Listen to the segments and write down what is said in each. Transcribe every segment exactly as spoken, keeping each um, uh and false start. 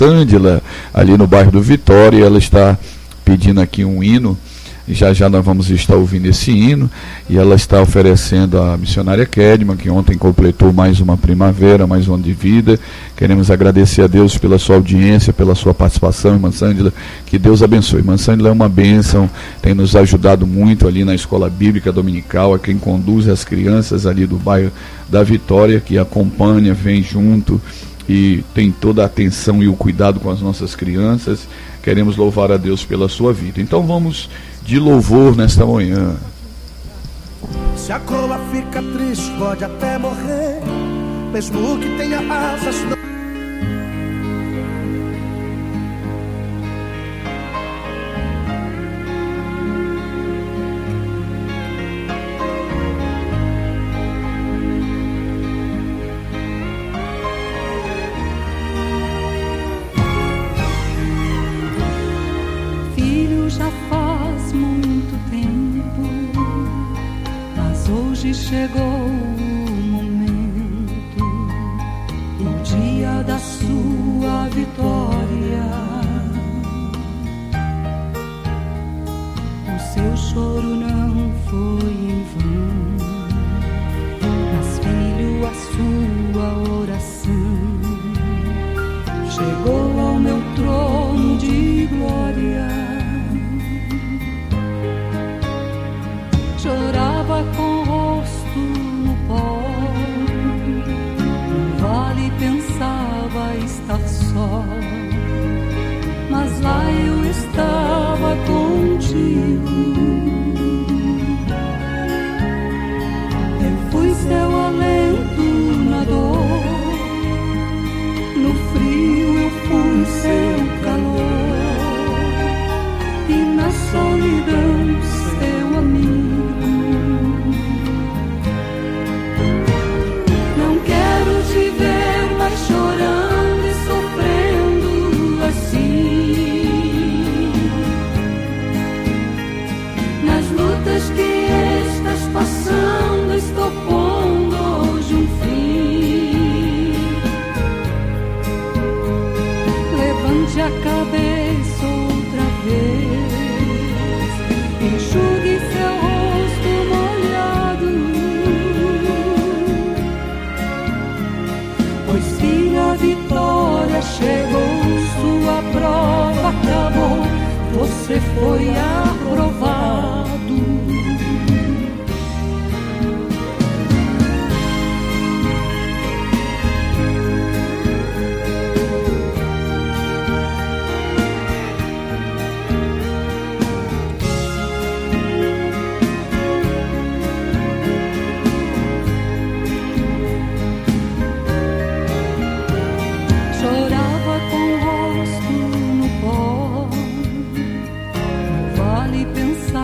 Tândila, ali no bairro do Vitória, e ela está pedindo aqui um hino. Já já nós vamos estar ouvindo esse hino, e ela está oferecendo a missionária Kedma, que ontem completou mais uma primavera, mais um ano de vida. Queremos agradecer a Deus pela sua audiência, pela sua participação, irmã Sândila, que Deus abençoe. Irmã Sândila é uma bênção, tem nos ajudado muito ali na escola bíblica dominical, a quem conduz as crianças ali do bairro da Vitória, que acompanha, vem junto e tem toda a atenção e o cuidado com as nossas crianças. Queremos louvar a Deus pela sua vida. Então vamos de louvor nesta manhã. Se a coroa fica triste, pode até morrer, mesmo que tenha asas. Não... Chegou o momento, o dia da sua vitória. O seu choro não foi em vão, mas filho, a sua oração chegou ao meu trono de glória. Chorava com pensava estar só, mas lá eu estava contigo. Eu fui seu alento na dor, no frio eu fui seu calor, e na solidão seu amigo. Chorando e sofrendo assim, nas lutas que estás passando, estou pondo hoje um fim. Levante a cabeça outra vez, enxugue seu rosto molhado, pois filha, a vitória chegou, sua prova acabou, você foi aprovado. Pensava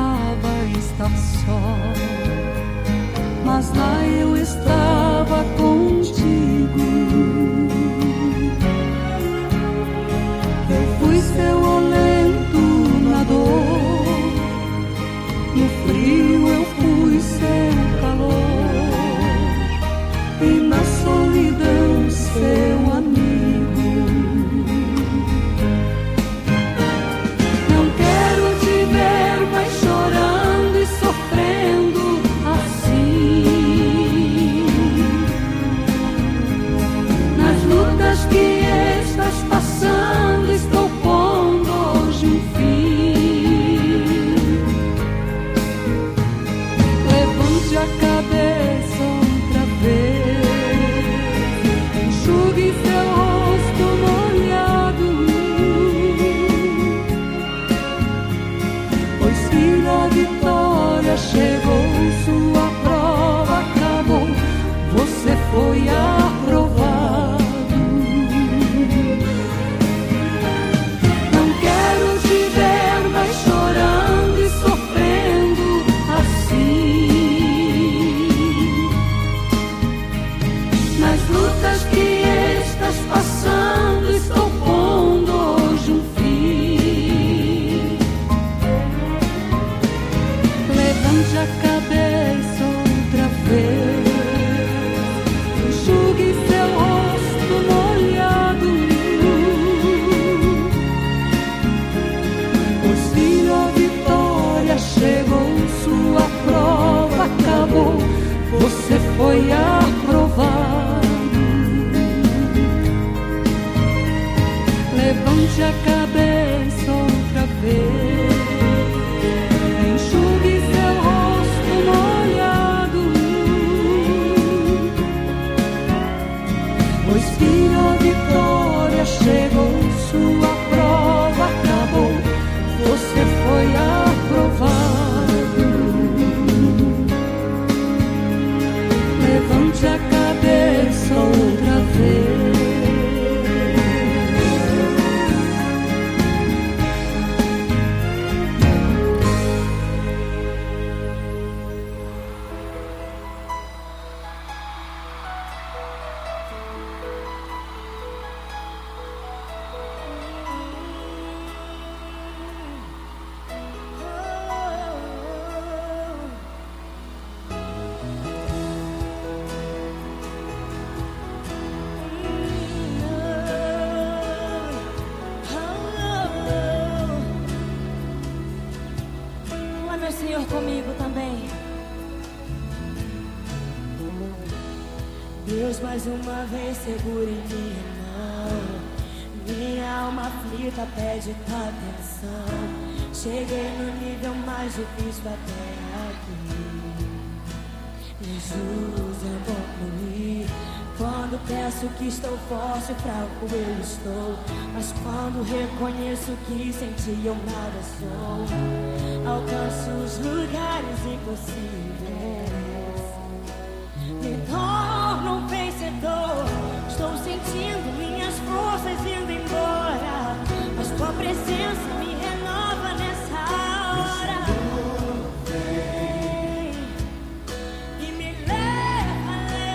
Levante a cabeça outra vez, enxugue seu rosto molhado, pois filho, a vitória chegou, sua prova acabou, você foi aprovado. Levante a cabeça outra vez. Senhor, comigo também. Deus, mais uma vez segura em minha mão. Minha alma aflita pede tua atenção. Cheguei no nível mais difícil até aqui. Me ajuda a concluir. Quando penso que estou forte, fraco eu estou. Mas quando reconheço que sem ti eu nada sou, alcanço os lugares impossíveis, me torno um vencedor. Estou sentindo minhas forças indo embora, mas tua presença me renova nessa hora. Vem e me leva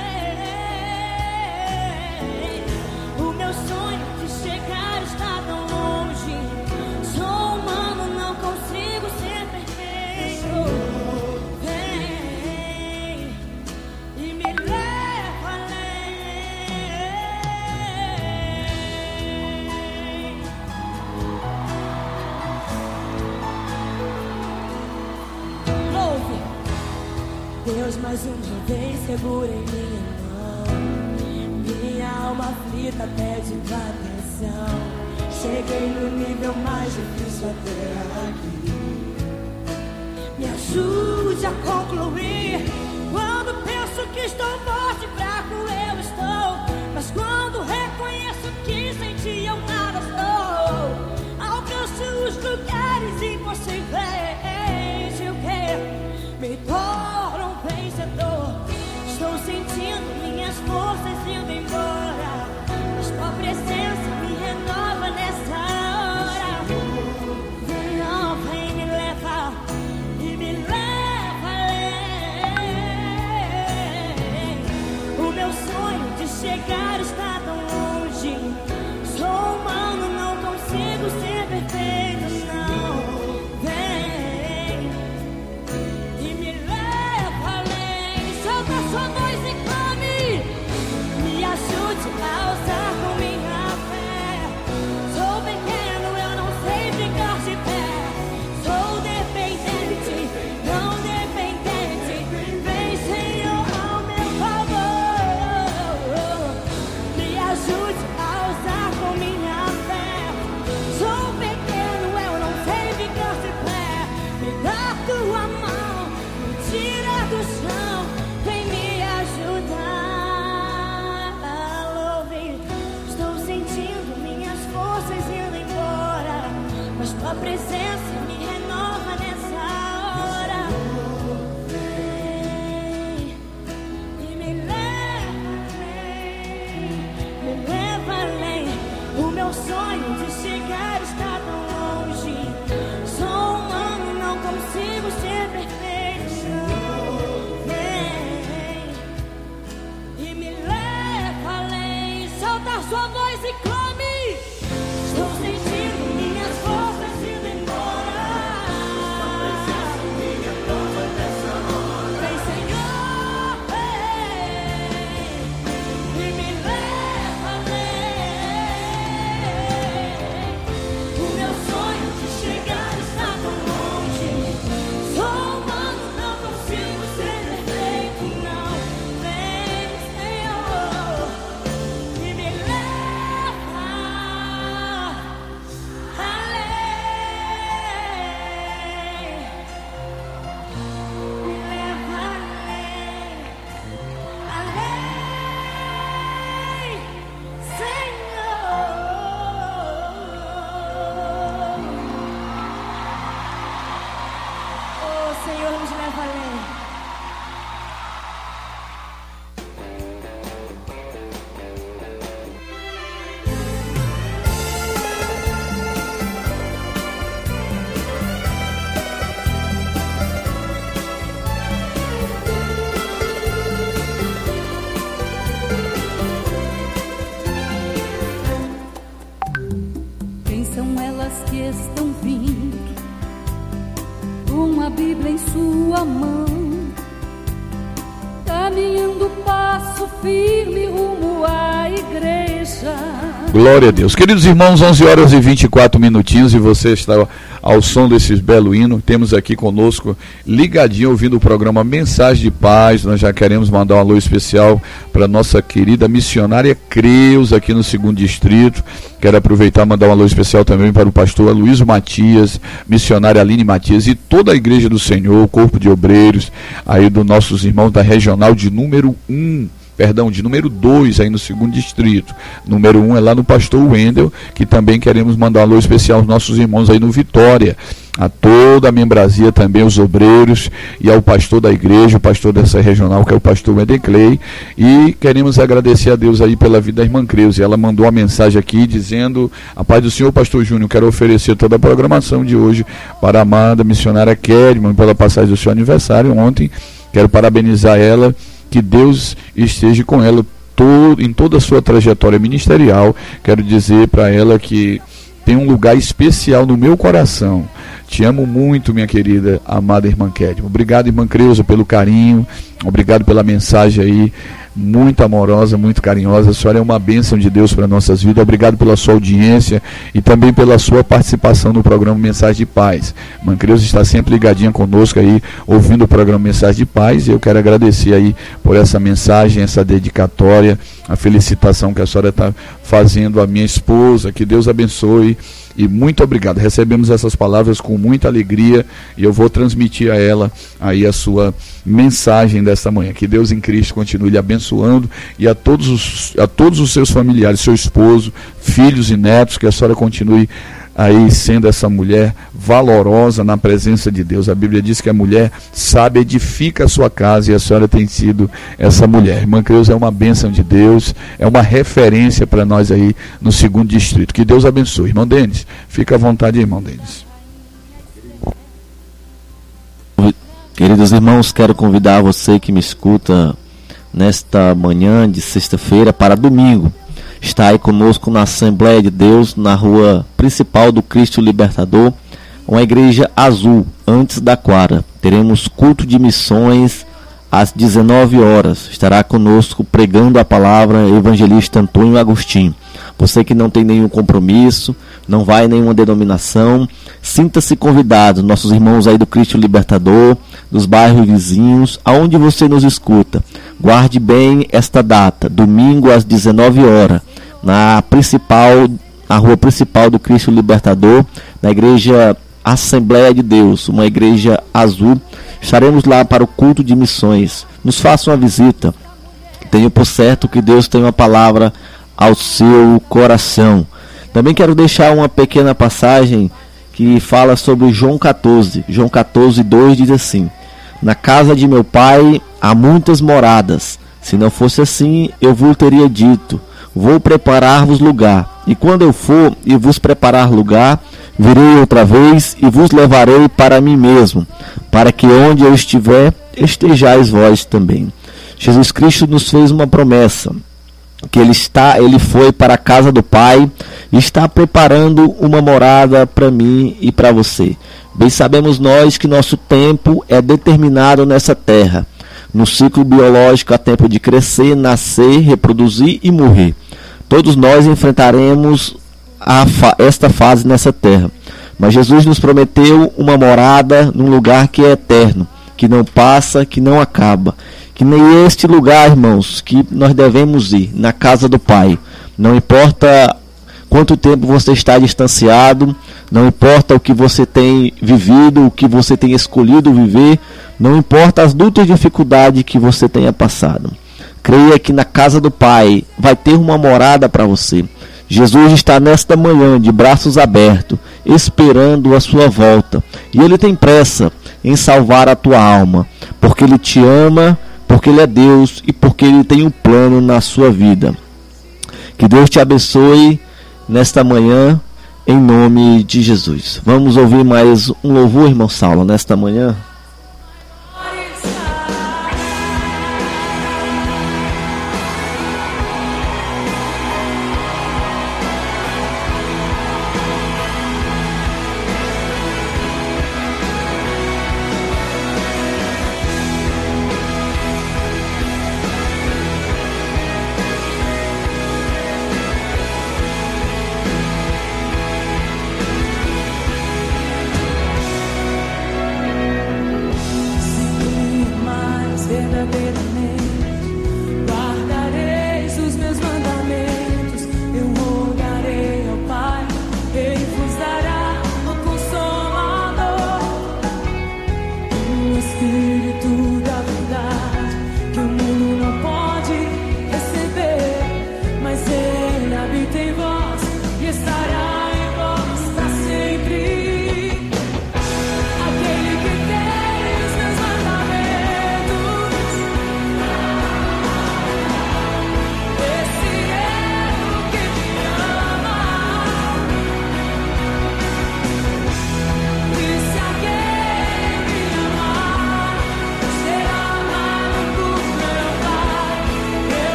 além. O meu sonho de chegar está tão longe. Sou humano, não consigo ser perfeito. Vem e me leva além. Louve, Deus, mais uma vez segura em minha mão. Minha alma aflita pede tua atenção. Cheguei no nível mais difícil até aqui. Me ajude a concluir. Quando penso que estou forte, fraco eu estou. Mas quando reconheço que sem ti eu nada sou, alcanço os lugares impossíveis. E o que? Me torno um vencedor. Estou sentindo minhas forças indo embora, mas tua presença me renova nessa hora. Vem, ó, vem, me leva e me leva além. O meu sonho de chegar está tão longe. Sou humano, não consigo ser perfeito, não. Vem e me leva além. Solta sua voz e clame. Me ajude a usar com minha fé. Sou pequeno, eu não sei ficar de pé. Sou dependente, não dependente. Vem, Senhor, ao meu favor. Me ajude a usar com minha fé. Sou pequeno, eu não sei ficar de pé. Me dá tua mão, me tira do chão. Vem me ajudar. Louve, estou sentindo minhas forças indo embora, mas tua presença me renova nessa hora. Vem e me leva além, me leva além. O meu sonho de chegar está tão longe. Sou humano, não consigo ser perfeito, não. Vem e me leva além. Solta a sua voz e clame. Estou sentindo minhas forças indo embora. Vem, Senhor, vem e me leva além. O são elas que estão vindo, com a Bíblia em sua mão, caminhando passo firme rumo à igreja. Glória a Deus. Queridos irmãos, onze horas e vinte e quatro minutinhos e você está ao som desses belo hino. Temos aqui conosco, ligadinho, ouvindo o programa Mensagem de Paz. Nós já queremos mandar um alô especial para nossa querida missionária Creus, aqui no segundo distrito. Quero aproveitar e mandar um alô especial também para o pastor Aloysio Matias, missionária Aline Matias e toda a Igreja do Senhor, o corpo de obreiros, aí dos nossos irmãos da regional de número um. Perdão, de número dois aí no segundo distrito. Número um é lá no pastor Wendel, que também queremos mandar um alô especial aos nossos irmãos aí no Vitória. A toda a membrazia também, os obreiros, e ao pastor da igreja, o pastor dessa regional, que é o pastor Wendel Clay. E queremos agradecer a Deus aí pela vida da irmã Creuza. Ela mandou uma mensagem aqui dizendo: a paz do Senhor, pastor Júnior, quero oferecer toda a programação de hoje para a amada missionária Kedman, pela passagem do seu aniversário ontem. Quero parabenizar ela, que Deus esteja com ela todo, em toda a sua trajetória ministerial. Quero dizer para ela que tem um lugar especial no meu coração. Te amo muito, minha querida, amada irmã Kedman. Obrigado, irmã Creuza, pelo carinho. Obrigado pela mensagem aí, muito amorosa, muito carinhosa. A senhora é uma bênção de Deus para nossas vidas. Obrigado pela sua audiência e também pela sua participação no programa Mensagem de Paz. Irmã Creuza está sempre ligadinha conosco aí, ouvindo o programa Mensagem de Paz, e eu quero agradecer aí por essa mensagem, essa dedicatória, a felicitação que a senhora está fazendo à minha esposa. Que Deus abençoe. E muito obrigado. Recebemos essas palavras com muita alegria e eu vou transmitir a ela aí a sua mensagem desta manhã. Que Deus em Cristo continue lhe abençoando, e a todos os, a todos os seus familiares, seu esposo, filhos e netos, que a senhora continue aí sendo essa mulher valorosa na presença de Deus. A Bíblia diz que a mulher sábia edifica a sua casa, e a senhora tem sido essa mulher. Irmã Creuza é uma bênção de Deus, é uma referência para nós aí no segundo distrito. Que Deus abençoe. Irmão Denis, fica à vontade, irmão Denis. Queridos irmãos, quero convidar você que me escuta nesta manhã de sexta-feira para domingo. Está aí conosco na Assembleia de Deus, na rua principal do Cristo Libertador, uma igreja azul, antes da quadra. Teremos culto de missões às dezenove horas. Estará conosco pregando a palavra o evangelista Antônio Agostinho. Você que não tem nenhum compromisso, não vai em nenhuma denominação, sinta-se convidado. Nossos irmãos aí do Cristo Libertador, dos bairros vizinhos, aonde você nos escuta, guarde bem esta data, domingo às dezenove horas, na principal, na rua principal do Cristo Libertador, na igreja Assembleia de Deus, uma igreja azul. Estaremos lá para o culto de missões. Nos faça uma visita. Tenho por certo que Deus tem uma palavra ao seu coração. Também quero deixar uma pequena passagem que fala sobre João quatorze. João quatorze, dois diz assim: na casa de meu pai há muitas moradas. Se não fosse assim, eu vos teria dito: vou preparar-vos lugar. E quando eu for e vos preparar lugar, virei outra vez e vos levarei para mim mesmo, para que onde eu estiver, estejais vós também. Jesus Cristo nos fez uma promessa, que ele está, ele foi para a casa do Pai e está preparando uma morada para mim e para você. Bem sabemos nós que nosso tempo é determinado nessa terra. No ciclo biológico há tempo de crescer, nascer, reproduzir e morrer. Todos nós enfrentaremos a fa- esta fase nessa terra. Mas Jesus nos prometeu uma morada num lugar que é eterno, que não passa, que não acaba. Que nem este lugar, irmãos, que nós devemos ir, na casa do Pai. Não importa quanto tempo você está distanciado, não importa o que você tem vivido, o que você tem escolhido viver, não importa as lutas e dificuldades que você tenha passado. Creia que na casa do Pai vai ter uma morada para você. Jesus está nesta manhã de braços abertos, esperando a sua volta. E Ele tem pressa em salvar a tua alma, porque Ele te ama, porque Ele é Deus e porque Ele tem um plano na sua vida. Que Deus te abençoe nesta manhã, em nome de Jesus. Vamos ouvir mais um louvor, irmão Saulo, nesta manhã?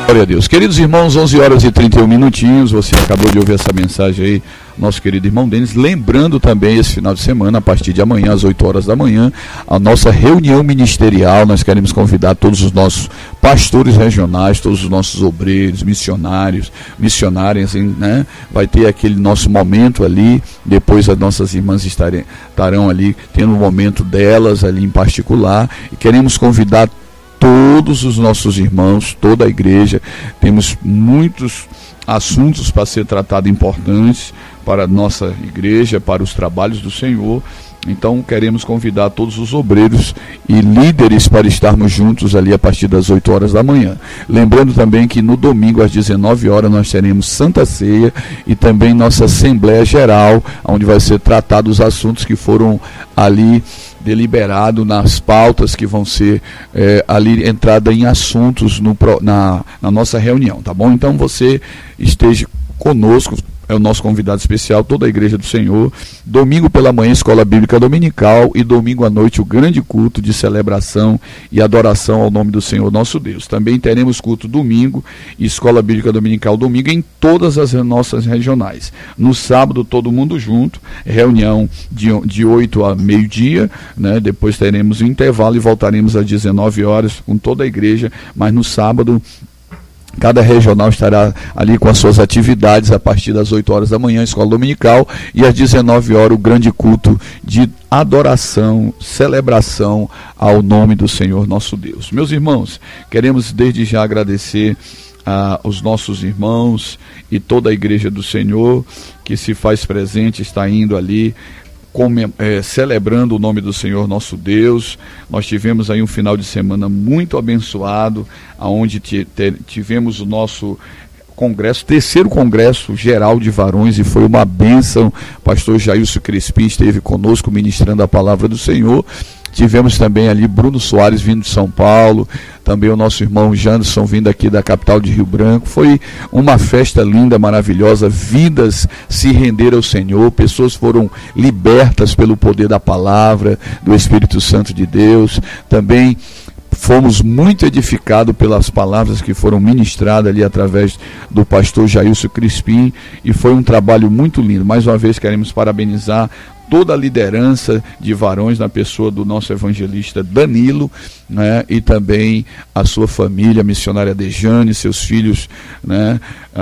Glória a Deus. Queridos irmãos, onze horas e trinta e um minutinhos, você acabou de ouvir essa mensagem aí, nosso querido irmão Denis, lembrando também esse final de semana, a partir de amanhã, às oito horas da manhã, a nossa reunião ministerial. Nós queremos convidar todos os nossos pastores regionais, todos os nossos obreiros, missionários, missionárias, né? Vai ter aquele nosso momento ali, depois as nossas irmãs estarem, estarão ali, tendo um momento delas ali em particular, e queremos convidar todos os nossos irmãos, toda a igreja. Temos muitos assuntos para ser tratados importantes para a nossa igreja, para os trabalhos do Senhor. Então queremos convidar todos os obreiros e líderes para estarmos juntos ali a partir das oito horas da manhã. Lembrando também que no domingo às dezenove horas nós teremos Santa Ceia e também nossa Assembleia Geral, onde vai ser tratado os assuntos que foram ali deliberado nas pautas que vão ser é, ali entrada em assuntos no, na, na nossa reunião, tá bom? Então você esteja conosco, é o nosso convidado especial, toda a Igreja do Senhor. Domingo pela manhã, Escola Bíblica Dominical, e domingo à noite o grande culto de celebração e adoração ao nome do Senhor nosso Deus. Também teremos culto domingo e Escola Bíblica Dominical domingo em todas as nossas regionais. No sábado, todo mundo junto, reunião de, de oito a meio-dia, né? Depois teremos um intervalo e voltaremos às dezenove horas com toda a igreja, mas no sábado cada regional estará ali com as suas atividades a partir das oito horas da manhã, Escola Dominical, e às dezenove horas o grande culto de adoração, celebração ao nome do Senhor nosso Deus. Meus irmãos, queremos desde já agradecer aos nossos irmãos e toda a igreja do Senhor que se faz presente, está indo ali Como, é, celebrando o nome do Senhor nosso Deus. Nós tivemos aí um final de semana muito abençoado, onde tivemos o nosso congresso, terceiro congresso geral de varões, e foi uma bênção. O pastor Jailson Crispim esteve conosco ministrando a palavra do Senhor. Tivemos também ali Bruno Soares vindo de São Paulo, também o nosso irmão Janderson vindo aqui da capital de Rio Branco. Foi uma festa linda, maravilhosa, vidas se renderam ao Senhor, pessoas foram libertas pelo poder da palavra, do Espírito Santo de Deus. Também fomos muito edificados pelas palavras que foram ministradas ali através do pastor Jailson Crispim, e foi um trabalho muito lindo. Mais uma vez queremos parabenizar toda a liderança de varões na pessoa do nosso evangelista Danilo, né, e também a sua família, a missionária Dejane, seus filhos, né,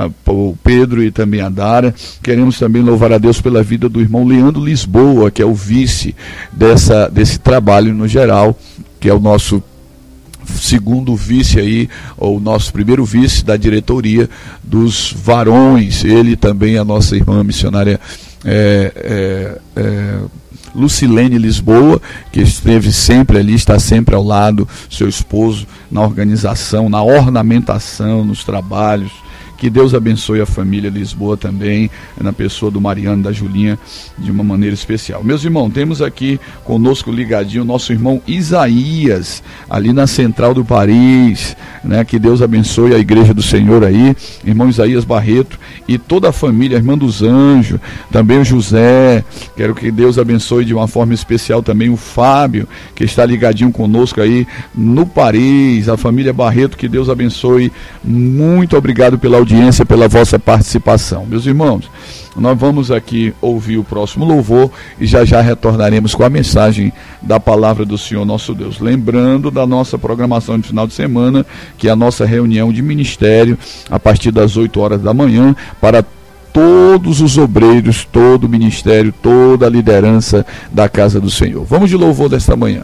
o Pedro e também a Dara. Queremos também louvar a Deus pela vida do irmão Leandro Lisboa, que é o vice dessa, desse trabalho no geral, que é o nosso segundo vice aí, ou nosso primeiro vice da diretoria dos varões. Ele também, a nossa irmã missionária É, é, é, Lucilene Lisboa, que esteve sempre ali, está sempre ao lado, seu esposo, na organização, na ornamentação, nos trabalhos. Que Deus abençoe a família Lisboa também, na pessoa do Mariano e da Julinha, de uma maneira especial. Meus irmãos, temos aqui conosco ligadinho o nosso irmão Isaías, ali na Central do Paris, né? Que Deus abençoe a igreja do Senhor aí, irmão Isaías Barreto, e toda a família, a irmã dos Anjos, também o José. Quero que Deus abençoe de uma forma especial também o Fábio, que está ligadinho conosco aí no Paris, a família Barreto. Que Deus abençoe. Muito obrigado pela audiência, pela vossa participação. Meus irmãos, nós vamos aqui ouvir o próximo louvor e já já retornaremos com a mensagem da palavra do Senhor nosso Deus. Lembrando da nossa programação de final de semana, que é a nossa reunião de ministério a partir das oito horas da manhã, para todos os obreiros, todo o ministério, toda a liderança da casa do Senhor. Vamos de louvor desta manhã.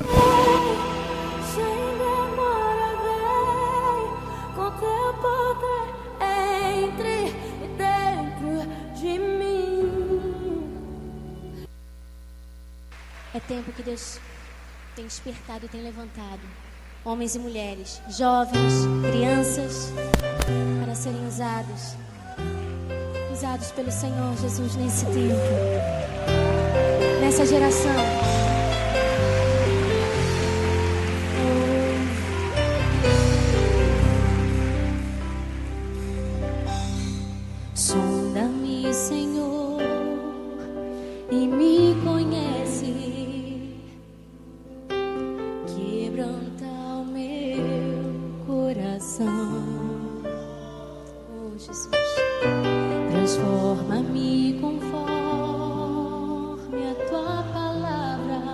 É tempo que Deus tem despertado e tem levantado homens e mulheres, jovens, crianças, para serem usados, usados pelo Senhor Jesus nesse tempo, nessa geração. Sonda-me, Senhor, e me conhece. Quebranta o meu coração. Transforma-me conforme a tua palavra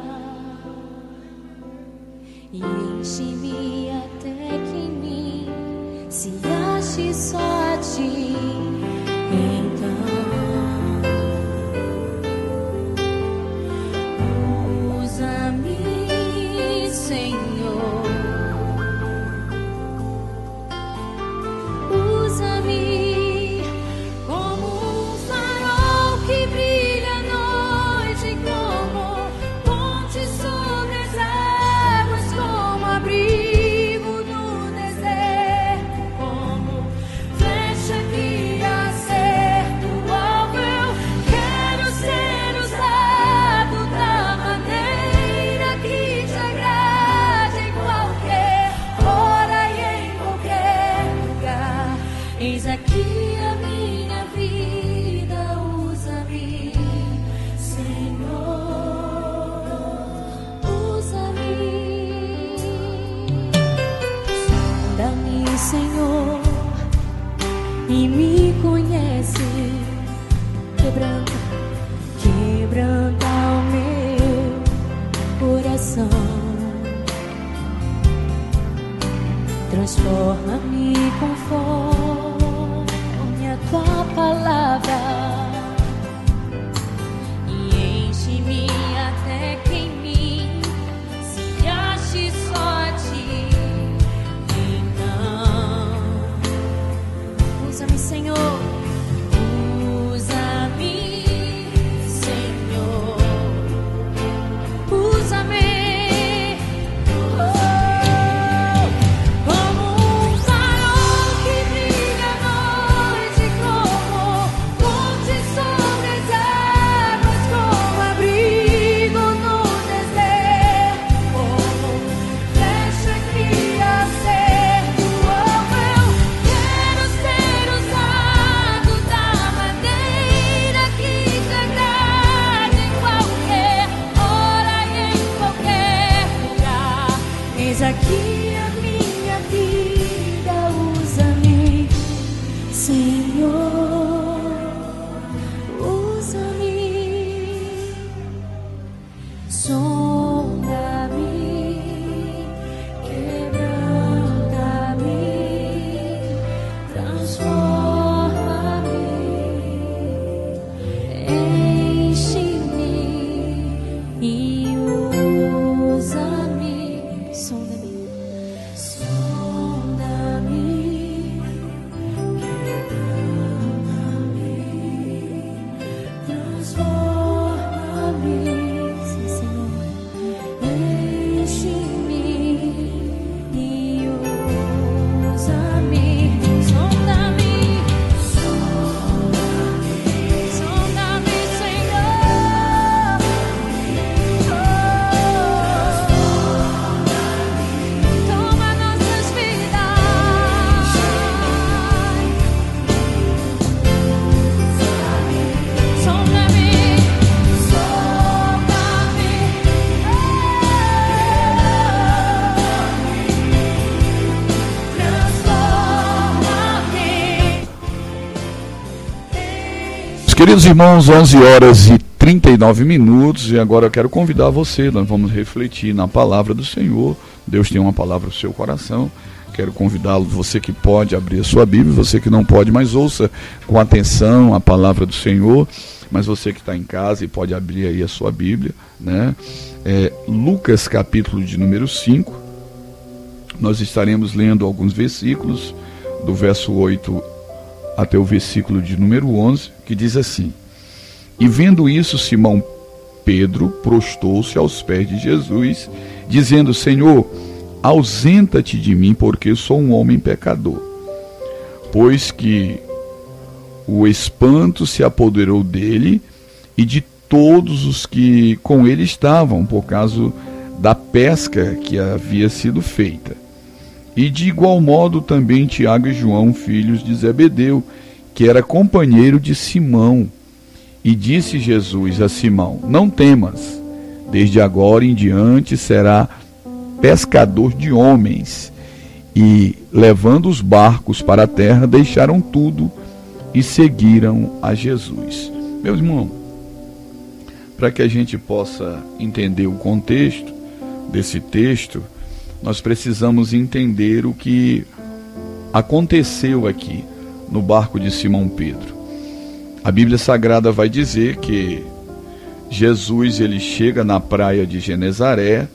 e enche-me até que em mim se ache só a ti. Então usa-me, Senhor, usa-me como um farol que brilha à noite, como ponte sobre as águas, como abrigo no deserto, como flecha que acerta o alvo. Eu quero ser usado da maneira que te agrade, em qualquer hora e em qualquer lugar. Eis aqui a minha vida, usa-me, Senhor, usa-me. Sonda-me, Senhor, e me conhece. Quebranta, quebranta o meu coração. Transforma-me conforme a tua palavra e enche-me até que em mim se ache só a ti. Então usa-me, Senhor, usa-me, Senhor, usa-me. Como um farol que brilha à noite, como ponte sobre as águas, como abrigo no deserto, como flecha que acerta o alvo. Eu quero ser usado da maneira que te agrade, em qualquer hora e em qualquer lugar. Eis aqui a minha vida, usa-me, Senhor, usa-me. Sonda-me, quebranta-me, transforma-me, enche-me e usa-me. Sonda-me, sonda-me, quebranta-me, transforma-me, sim, Senhor, enche-me e usa-me. Sonda-me, sonda-me, sonda-me, Senhor. Toma nossas vidas. Sonda-me, sonda-me, transforma-me. Queridos irmãos, onze horas e trinta e nove minutos, e agora eu quero convidar você, nós vamos refletir na palavra do Senhor. Deus tem uma palavra no seu coração. Quero convidá-lo, você que pode abrir a sua Bíblia, você que não pode, mas ouça com atenção a palavra do Senhor. Mas você que está em casa e pode abrir aí a sua Bíblia, né? É, Lucas capítulo de número cinco, nós estaremos lendo alguns versículos, do verso oito até o versículo de número onze, que diz assim: E vendo isso, Simão Pedro prostou-se aos pés de Jesus, dizendo: Senhor, ausenta-te de mim, porque sou um homem pecador. Pois que o espanto se apoderou dele e de todos os que com ele estavam, por causa da pesca que havia sido feita. E de igual modo também Tiago e João, filhos de Zebedeu, que era companheiro de Simão. E disse Jesus a Simão: Não temas, desde agora em diante será pescador de homens. E, levando os barcos para a terra, deixaram tudo e seguiram a Jesus. Meu irmão, para que a gente possa entender o contexto desse texto, nós precisamos entender o que aconteceu aqui no barco de Simão Pedro. A Bíblia Sagrada vai dizer que Jesus ele chega na praia de Genezaré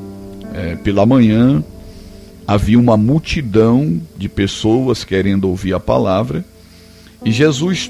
é, pela manhã. Havia uma multidão de pessoas querendo ouvir a palavra, e Jesus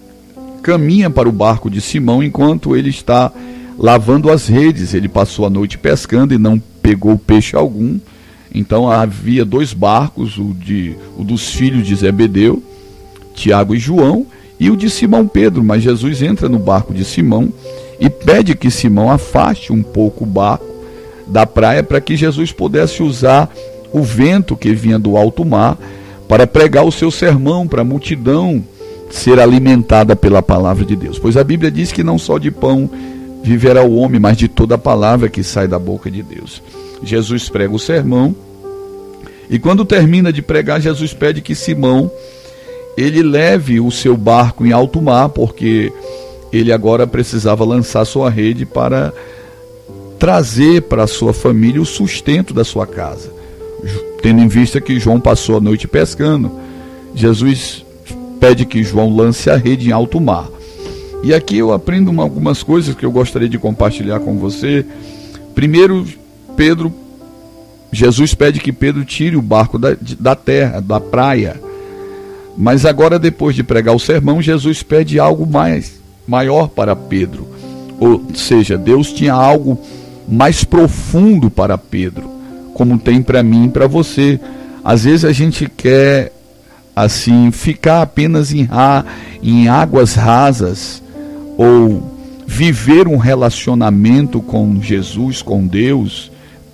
caminha para o barco de Simão enquanto ele está lavando as redes. Ele passou a noite pescando e não pegou peixe algum. Então havia dois barcos, o, de, o dos filhos de Zebedeu, Tiago e João, e o de Simão Pedro. Mas Jesus entra no barco de Simão e pede que Simão afaste um pouco o barco da praia para que Jesus pudesse usar o vento que vinha do alto mar para pregar o seu sermão para a multidão ser alimentada pela palavra de Deus. Pois a Bíblia diz que não só de pão viverá o homem, mas de toda a palavra que sai da boca de Deus. Jesus prega o sermão, e quando termina de pregar, Jesus pede que Simão ele leve o seu barco em alto mar, porque ele agora precisava lançar sua rede para trazer para a sua família o sustento da sua casa. Tendo em vista que João passou a noite pescando, Jesus pede que João lance a rede em alto mar. E aqui eu aprendo uma, algumas coisas que eu gostaria de compartilhar com você. Primeiro, Pedro, Jesus pede que Pedro tire o barco da, da terra, da praia. Mas agora, depois de pregar o sermão, Jesus pede algo mais, maior para Pedro. Ou seja, Deus tinha algo mais profundo para Pedro, como tem para mim e para você. Às vezes a gente quer assim ficar apenas em, ra, em águas rasas, ou viver um relacionamento com Jesus, com Deus,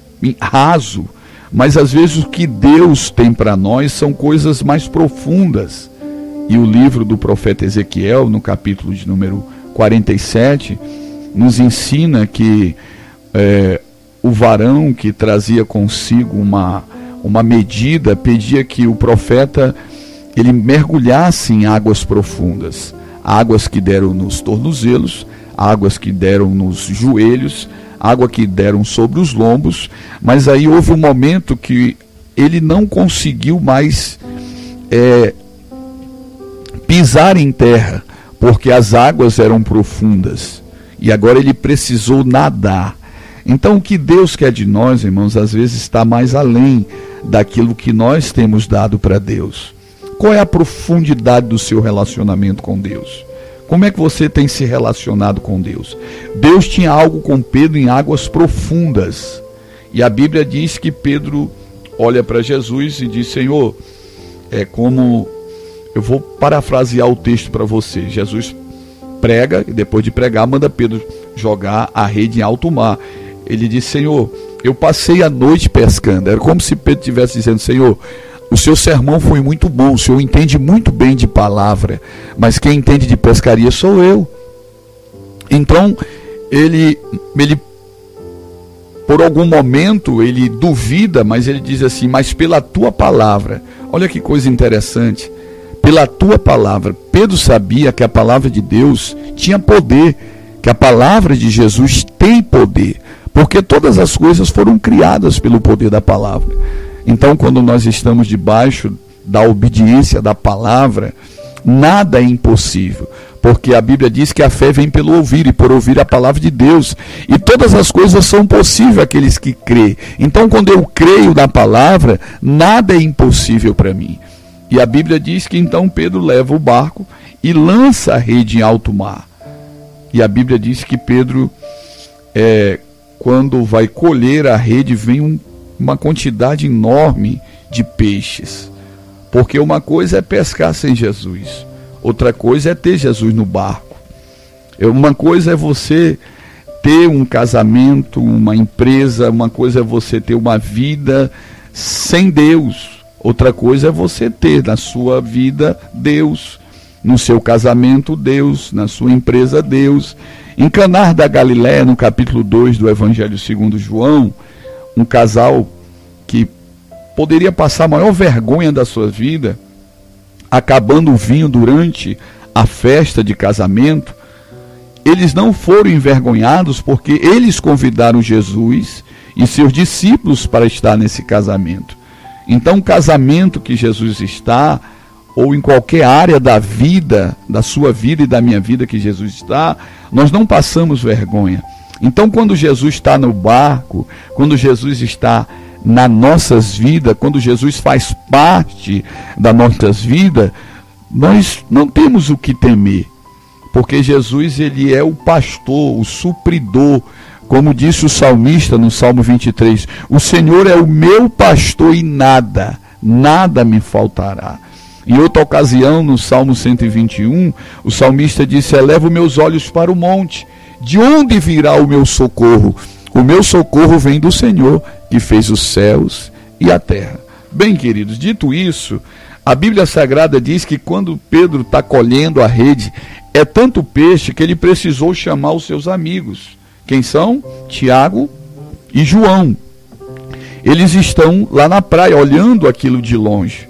raso. Mas às vezes o que Deus tem para nós são coisas mais profundas. E o livro do profeta Ezequiel, no capítulo de número quarenta e sete, nos ensina que é, o varão que trazia consigo uma, uma medida pedia que o profeta ele mergulhasse em águas profundas, águas que deram nos tornozelos, águas que deram nos joelhos, água que deram sobre os lombos. Mas aí houve um momento que ele não conseguiu mais é, pisar em terra, porque as águas eram profundas, e agora ele precisou nadar. Então o que Deus quer de nós, irmãos, às vezes está mais além daquilo que nós temos dado para Deus. Qual é a profundidade do seu relacionamento com Deus? Como é que você tem se relacionado com Deus? Deus tinha algo com Pedro em águas profundas. E a Bíblia diz que Pedro olha para Jesus e diz: Senhor, é como... Eu vou parafrasear o texto para você. Jesus prega, e depois de pregar, manda Pedro jogar a rede em alto mar. Ele diz: Senhor, eu passei a noite pescando. Era como se Pedro estivesse dizendo: Senhor, o seu sermão foi muito bom, o senhor entende muito bem de palavra, mas quem entende de pescaria sou eu. Então, ele, ele por algum momento, ele duvida, mas ele diz assim: mas pela tua palavra. Olha que coisa interessante. Pela tua palavra. Pedro sabia que a palavra de Deus tinha poder, que a palavra de Jesus tem poder, porque todas as coisas foram criadas pelo poder da palavra. Então, quando nós estamos debaixo da obediência da palavra, nada é impossível, porque a Bíblia diz que a fé vem pelo ouvir, e por ouvir a palavra de Deus, e todas as coisas são possíveis àqueles que creem. Então, quando eu creio na palavra, nada é impossível para mim. E a Bíblia diz que então Pedro leva o barco e lança a rede em alto mar. E a Bíblia diz que Pedro, é, quando vai colher a rede, vem um uma quantidade enorme de peixes, porque uma coisa é pescar sem Jesus, outra coisa é ter Jesus no barco. Uma coisa é você ter um casamento, uma empresa, uma coisa é você ter uma vida sem Deus, outra coisa é você ter na sua vida Deus, no seu casamento Deus, na sua empresa Deus. Em Caná da Galiléia, no capítulo dois do Evangelho segundo João, um casal que poderia passar a maior vergonha da sua vida, acabando o vinho durante a festa de casamento, eles não foram envergonhados porque eles convidaram Jesus e seus discípulos para estar nesse casamento. Então, o casamento que Jesus está, ou em qualquer área da vida, da sua vida e da minha vida que Jesus está, nós não passamos vergonha. Então, quando Jesus está no barco, quando Jesus está nas nossas vidas, quando Jesus faz parte das nossas vidas, nós não temos o que temer, porque Jesus, ele é o pastor, o supridor, como disse o salmista no Salmo vinte e três, o Senhor é o meu pastor e nada, nada me faltará. Em outra ocasião, no Salmo cento e vinte e um, o salmista disse, elevo meus olhos para o monte, de onde virá o meu socorro? O meu socorro vem do Senhor, que fez os céus e a terra. Bem, queridos, dito isso, a Bíblia Sagrada diz que quando Pedro está colhendo a rede, é tanto peixe que ele precisou chamar os seus amigos. Quem são? Tiago e João. Eles estão lá na praia, olhando aquilo de longe.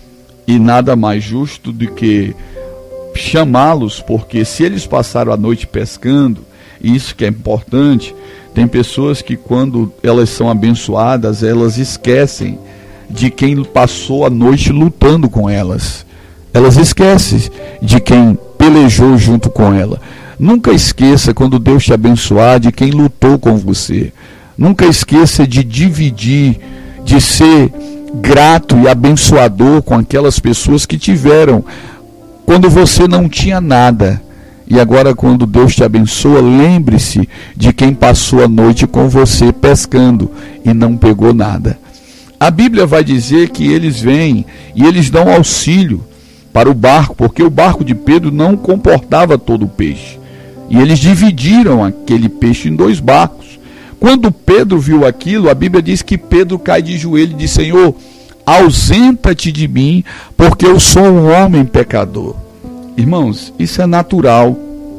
E nada mais justo do que chamá-los, porque se eles passaram a noite pescando, isso que é importante, tem pessoas que quando elas são abençoadas, elas esquecem de quem passou a noite lutando com elas. Elas esquecem de quem pelejou junto com ela. Nunca esqueça, quando Deus te abençoar, de quem lutou com você. Nunca esqueça de dividir, de ser grato e abençoador com aquelas pessoas que tiveram quando você não tinha nada. E agora, quando Deus te abençoa, lembre-se de quem passou a noite com você pescando e não pegou nada. A Bíblia vai dizer que eles vêm e eles dão auxílio para o barco, porque o barco de Pedro não comportava todo o peixe. E eles dividiram aquele peixe em dois barcos. Quando Pedro viu aquilo, a Bíblia diz que Pedro cai de joelho e diz, Senhor, ausenta-te de mim, porque eu sou um homem pecador. Irmãos, isso é natural.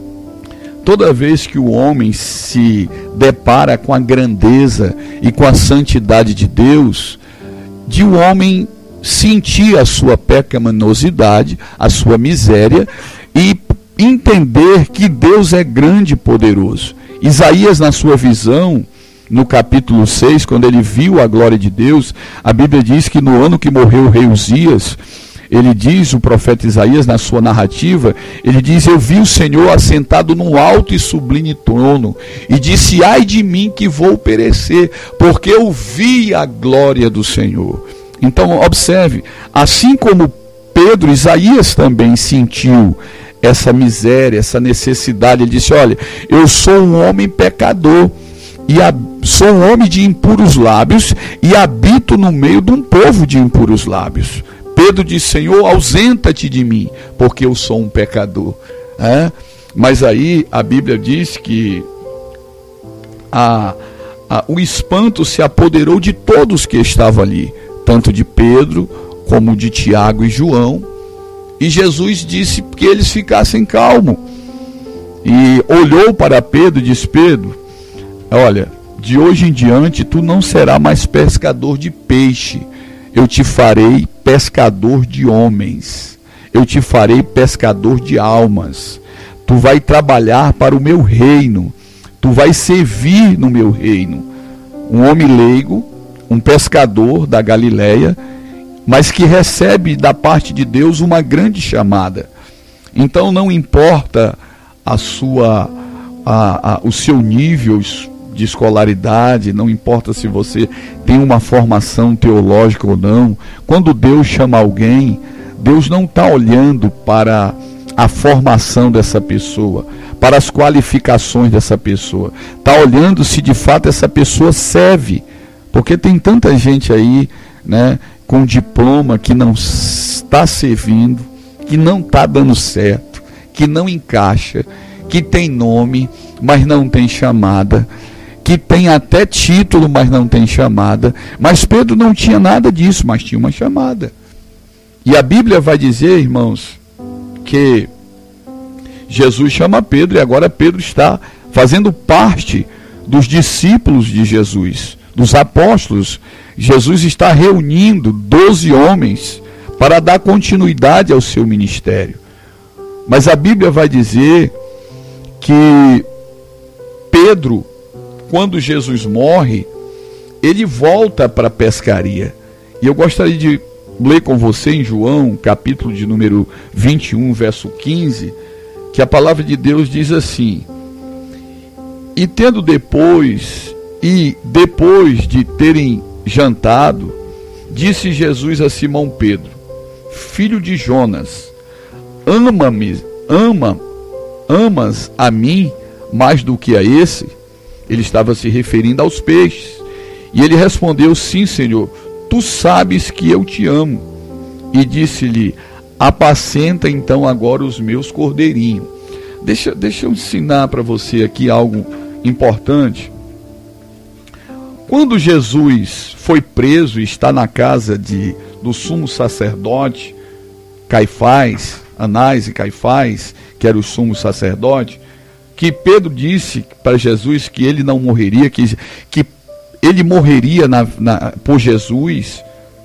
Toda vez que o homem se depara com a grandeza e com a santidade de Deus, de o homem sentir a sua pecaminosidade, a sua miséria, e entender que Deus é grande e poderoso. Isaías, na sua visão, no capítulo seis, quando ele viu a glória de Deus, a Bíblia diz que no ano que morreu o rei Uzias, ele diz, o profeta Isaías, na sua narrativa, ele diz, eu vi o Senhor assentado num alto e sublime trono, e disse, ai de mim que vou perecer, porque eu vi a glória do Senhor. Então, observe, assim como Pedro, Isaías também sentiu essa miséria, essa necessidade. Ele disse, olha, eu sou um homem pecador, e a, sou um homem de impuros lábios, e habito no meio de um povo de impuros lábios. Pedro disse, Senhor, ausenta-te de mim, porque eu sou um pecador. É? Mas aí a Bíblia diz que a, a, o espanto se apoderou de todos que estavam ali, tanto de Pedro, como de Tiago e João, e Jesus disse que eles ficassem calmos, e olhou para Pedro e disse, Pedro, olha, de hoje em diante tu não serás mais pescador de peixe, eu te farei pescador de homens, eu te farei pescador de almas, tu vai trabalhar para o meu reino, tu vai servir no meu reino. Um homem leigo, um pescador da Galileia, mas que recebe da parte de Deus uma grande chamada. Então não importa a sua, a, a, o seu nível de escolaridade, não importa se você tem uma formação teológica ou não. Quando Deus chama alguém, Deus não está olhando para a formação dessa pessoa, para as qualificações dessa pessoa, está olhando se de fato essa pessoa serve, porque tem tanta gente aí, né, com diploma que não está servindo, que não está dando certo, que não encaixa, que tem nome, mas não tem chamada, que tem até título, mas não tem chamada. Mas Pedro não tinha nada disso, mas tinha uma chamada. E a Bíblia vai dizer, irmãos, que Jesus chama Pedro, e agora Pedro está fazendo parte dos discípulos de Jesus, dos apóstolos. Jesus está reunindo doze homens para dar continuidade ao seu ministério. Mas a Bíblia vai dizer que Pedro, quando Jesus morre, ele volta para a pescaria. E eu gostaria de ler com você em João, capítulo de número vinte e um, verso quinze, que a palavra de Deus diz assim: E tendo depois, e depois de terem jantado, disse Jesus a Simão Pedro: Filho de Jonas, ama-me, ama, amas a mim mais do que a esse? Ele estava se referindo aos peixes. E ele respondeu: Sim, Senhor, tu sabes que eu te amo. E disse-lhe: Apacenta então agora os meus cordeirinhos. Deixa, deixa eu ensinar para você aqui algo importante. Quando Jesus foi preso e está na casa de, do sumo sacerdote Caifás, Anás e Caifás, que era o sumo sacerdote, que Pedro disse para Jesus que ele não morreria, que, que ele morreria na, na, por Jesus.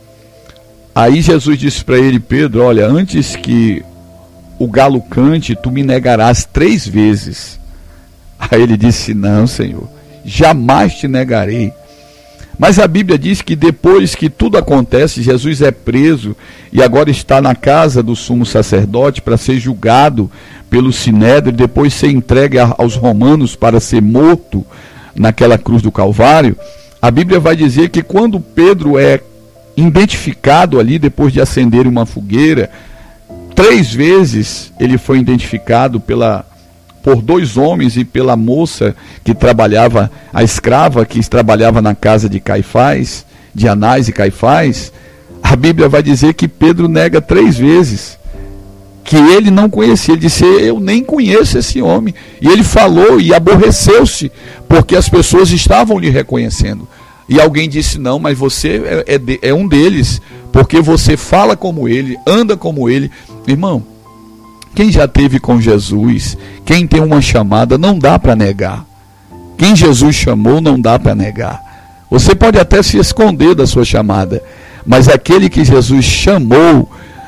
Aí Jesus disse para ele: Pedro, olha, antes que o galo cante, tu me negarás três vezes. Aí ele disse: não, Senhor, jamais te negarei. Mas a Bíblia diz que depois que tudo acontece, Jesus é preso e agora está na casa do sumo sacerdote para ser julgado pelo Sinédrio, depois ser entregue aos romanos para ser morto naquela cruz do Calvário. A Bíblia vai dizer que quando Pedro é identificado ali, depois de acender uma fogueira, três vezes ele foi identificado pela por dois homens e pela moça que trabalhava, a escrava que trabalhava na casa de Caifás, de Anás e Caifás. A Bíblia vai dizer que Pedro nega três vezes que ele não conhecia. Ele disse: eu nem conheço esse homem. E ele falou e aborreceu-se, porque as pessoas estavam lhe reconhecendo. E alguém disse: não, mas você é, é, de, é um deles, porque você fala como ele, anda como ele. Irmão, quem já esteve com Jesus, quem tem uma chamada, não dá para negar. Quem Jesus chamou, não dá para negar. Você pode até se esconder da sua chamada, mas aquele que Jesus chamou,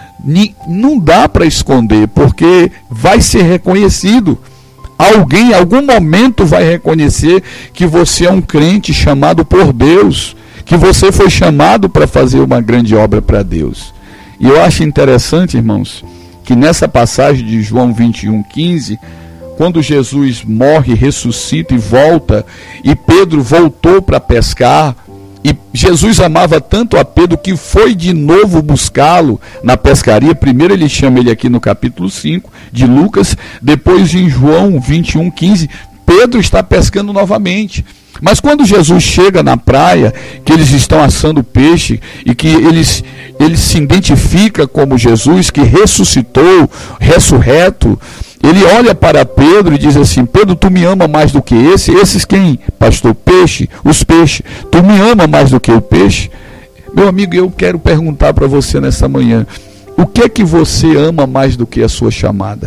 não dá para esconder, porque vai ser reconhecido. Alguém, em algum momento, vai reconhecer que você é um crente chamado por Deus, que você foi chamado para fazer uma grande obra para Deus. E eu acho interessante, irmãos, que nessa passagem de João vinte e um, quinze, quando Jesus morre, ressuscita e volta, e Pedro voltou para pescar, e Jesus amava tanto a Pedro que foi de novo buscá-lo na pescaria. Primeiro ele chama ele aqui no capítulo cinco de Lucas, depois em João vinte e um, quinze, Pedro está pescando novamente. Mas quando Jesus chega na praia, que eles estão assando peixe e que eles, ele se identifica como Jesus, que ressuscitou, ressurreto, ele olha para Pedro e diz assim: Pedro, tu me ama mais do que esse? Esses quem? Pastor, peixe, os peixes. Tu me ama mais do que o peixe? Meu amigo, eu quero perguntar para você nessa manhã: o que é que você ama mais do que a sua chamada?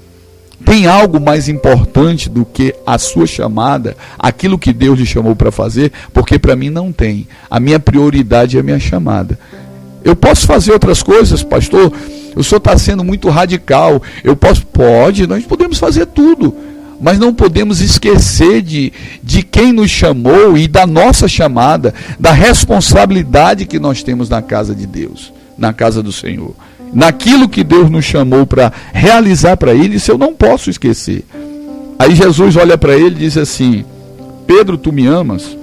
Tem algo mais importante do que a sua chamada, aquilo que Deus lhe chamou para fazer? Porque para mim não tem. A minha prioridade é a minha chamada. Eu posso fazer outras coisas, pastor? O senhor está sendo muito radical. Eu posso? Pode, nós podemos fazer tudo. Mas não podemos esquecer de, de quem nos chamou e da nossa chamada, da responsabilidade que nós temos na casa de Deus, na casa do Senhor. Naquilo que Deus nos chamou para realizar para Ele, isso eu não posso esquecer. Aí Jesus olha para ele e diz assim: Pedro, tu me amas?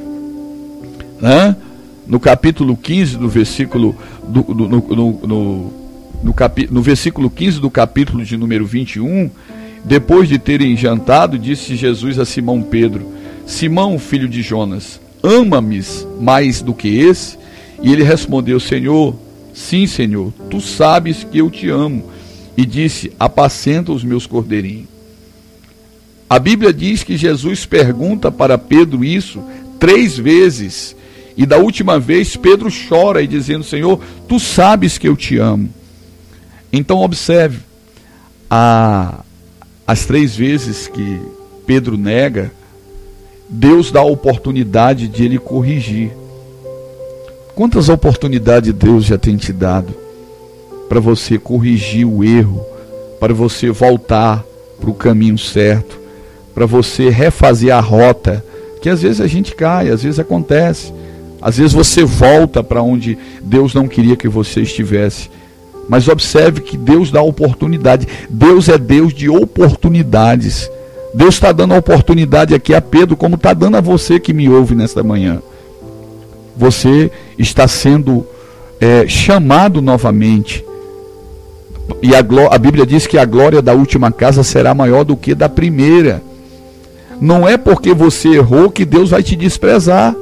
Né? No capítulo quinze do versículo do, do, no, no, no, no, capi, no versículo quinze do capítulo de número vinte e um, depois de terem jantado, disse Jesus a Simão Pedro: Simão, filho de Jonas, ama-me mais do que esse? E ele respondeu: Senhor, sim, Senhor, tu sabes que eu te amo. E disse: apacenta os meus cordeirinhos. A Bíblia diz que Jesus pergunta para Pedro isso três vezes. E da última vez Pedro chora e dizendo: Senhor, tu sabes que eu te amo. Então observe, a, as três vezes que Pedro nega, Deus dá a oportunidade de ele corrigir. Quantas oportunidades Deus já tem te dado? para você corrigir o erro, para você voltar para o caminho certo, para você refazer a rota, que às vezes a gente cai, às vezes acontece, às vezes você volta para onde Deus não queria que você estivesse. Mas observe que Deus dá oportunidade. Deus é Deus de oportunidades. Deus está dando a oportunidade aqui a Pedro, como está dando a você que me ouve nesta manhã. Você está sendo é, chamado novamente. E a, a Bíblia diz que a glória da última casa será maior do que da primeira. Não é porque você errou que Deus vai te desprezar.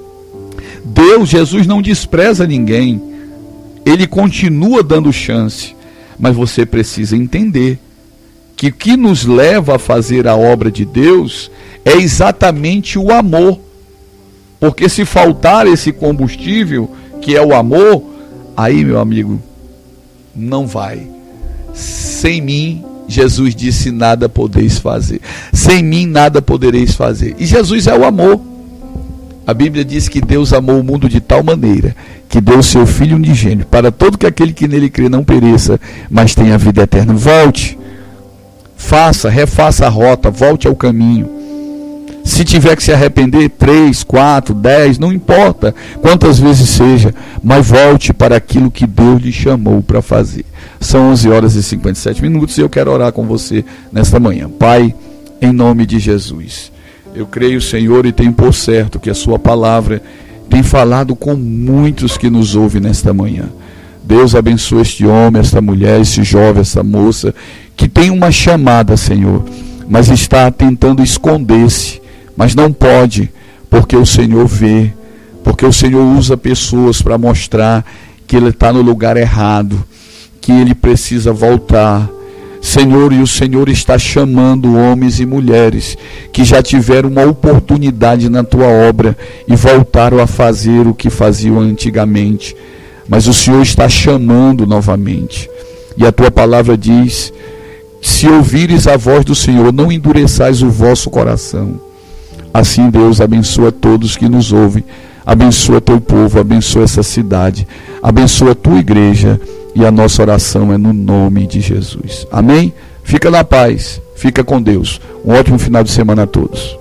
Deus, Jesus não despreza ninguém. Ele continua dando chance. Mas você precisa entender que o que nos leva a fazer a obra de Deus é exatamente o amor. Porque se faltar esse combustível, que é o amor, aí, meu amigo, não vai. Sem mim, Jesus disse, nada podeis fazer. Sem mim, nada podereis fazer. E Jesus é o amor. A Bíblia diz que Deus amou o mundo de tal maneira que deu o seu Filho unigênito, para todo que aquele que nele crê não pereça, mas tenha vida eterna. Volte, faça, refaça a rota, volte ao caminho. Se tiver que se arrepender, três, quatro, dez, não importa quantas vezes seja, mas volte para aquilo que Deus lhe chamou para fazer. São onze horas e cinquenta e sete minutos e eu quero orar com você nesta manhã. Pai, em nome de Jesus, eu creio, Senhor, e tenho por certo que a sua palavra tem falado com muitos que nos ouvem nesta manhã. Deus abençoe este homem, esta mulher, esse jovem, essa moça, que tem uma chamada, Senhor, mas está tentando esconder-se, mas não pode, porque o Senhor vê, porque o Senhor usa pessoas para mostrar que ele está no lugar errado, que ele precisa voltar. Senhor, e o Senhor está chamando homens e mulheres que já tiveram uma oportunidade na tua obra e voltaram a fazer o que faziam antigamente, mas o Senhor está chamando novamente, e a tua palavra diz: se ouvires a voz do Senhor, não endureçais o vosso coração. Assim, Deus, abençoa todos que nos ouvem, abençoa teu povo, abençoa essa cidade, abençoa a tua igreja. E a nossa oração é no nome de Jesus. Amém? Fica na paz, fica com Deus. Um ótimo final de semana a todos.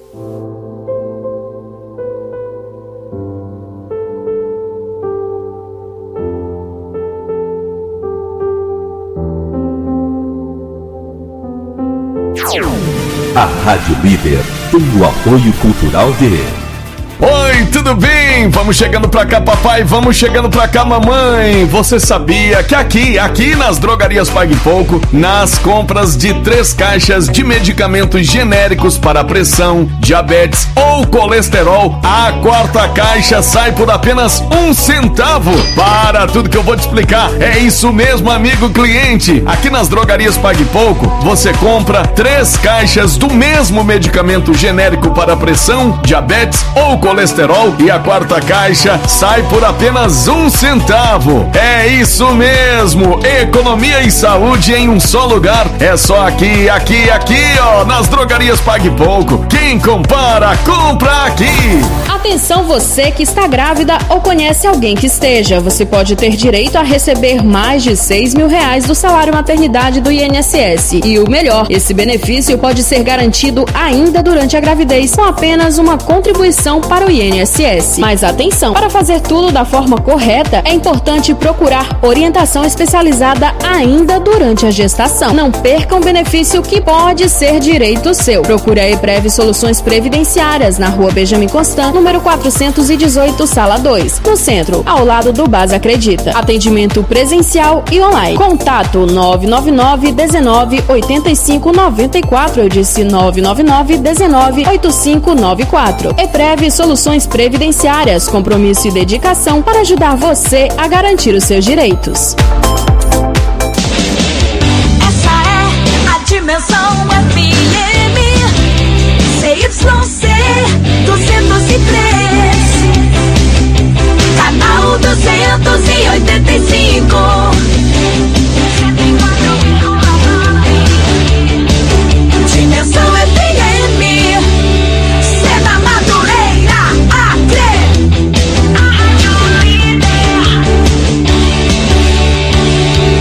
A Rádio Líder tem o apoio cultural de... Oi, tudo bem? Vamos chegando pra cá, papai, vamos chegando pra cá, mamãe. Você sabia que aqui, aqui nas drogarias Pague Pouco, nas compras de três caixas de medicamentos genéricos para pressão, diabetes ou colesterol, a quarta caixa sai por apenas um centavo. Para tudo que eu vou te explicar, é isso mesmo, amigo cliente. Aqui nas drogarias Pague Pouco, você compra três caixas do mesmo medicamento genérico para pressão, diabetes ou colesterol e a quarta caixa sai por apenas um centavo. É isso mesmo, economia e saúde em um só lugar. É só aqui, aqui, aqui, ó, nas drogarias Pague Pouco. Quem compara, compra aqui. Atenção, você que está grávida ou conhece alguém que esteja. Você pode ter direito a receber mais de seis mil reais do salário maternidade do I N S S. E o melhor, esse benefício pode ser garantido ainda durante a gravidez com apenas uma contribuição para para o I N S S. Mas atenção, para fazer tudo da forma correta, é importante procurar orientação especializada ainda durante a gestação. Não perca um benefício que pode ser direito seu. Procure a EPREV Soluções Previdenciárias, na rua Benjamin Constant, número quatrocentos e dezoito, sala dois, no centro, ao lado do Base Acredita. Atendimento presencial e online. Contato nove nove nove, dezenove, oitenta e cinco, noventa e quatro. Eu disse nove nove nove, dezenove, oitenta e cinco, noventa e quatro. EPREV Soluções Previdenciárias, compromisso e dedicação para ajudar você a garantir os seus direitos. Essa é a Dimensão F M C Y C duzentos e três, canal duzentos e oitenta e cinco. Dimensão F M, Sena Madureira, Acre, a Rádio Líder.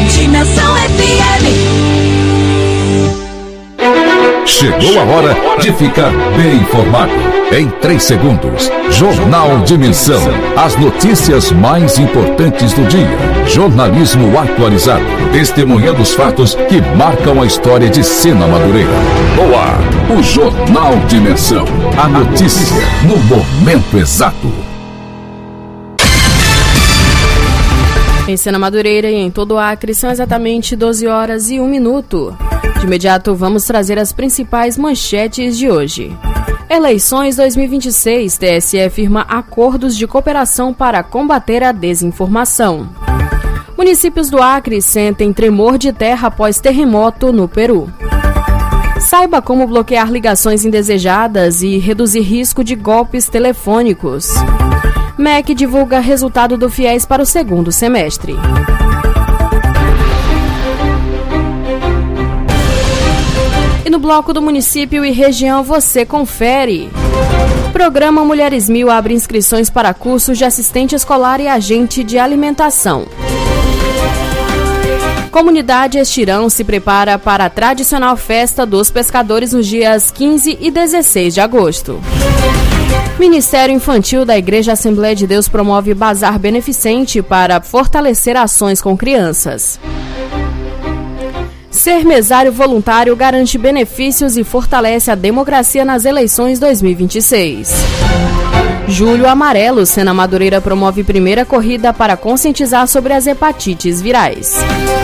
Chegou a hora de ficar bem informado. Em três segundos, Jornal Dimensão. As notícias mais importantes do dia. Jornalismo atualizado. Testemunhando os fatos que marcam a história de Sena Madureira. No ar, o Jornal Dimensão. A notícia no momento exato. Em Sena Madureira e em todo o Acre são exatamente doze horas e um minuto. De imediato vamos trazer as principais manchetes de hoje. Eleições dois mil e vinte e seis, T S E firma acordos de cooperação para combater a desinformação. Municípios do Acre sentem tremor de terra após terremoto no Peru. Saiba como bloquear ligações indesejadas e reduzir risco de golpes telefônicos. M E C divulga resultado do FIES para o segundo semestre. E no bloco do município e região você confere. Programa Mulheres Mil abre inscrições para cursos de assistente escolar e agente de alimentação. Comunidade Estirão se prepara para a tradicional festa dos pescadores nos dias quinze e dezesseis de agosto. Ministério Infantil da Igreja Assembleia de Deus promove bazar beneficente para fortalecer ações com crianças. Ser mesário voluntário garante benefícios e fortalece a democracia nas eleições dois mil e vinte e seis. Julho Amarelo, Sena Madureira promove primeira corrida para conscientizar sobre as hepatites virais.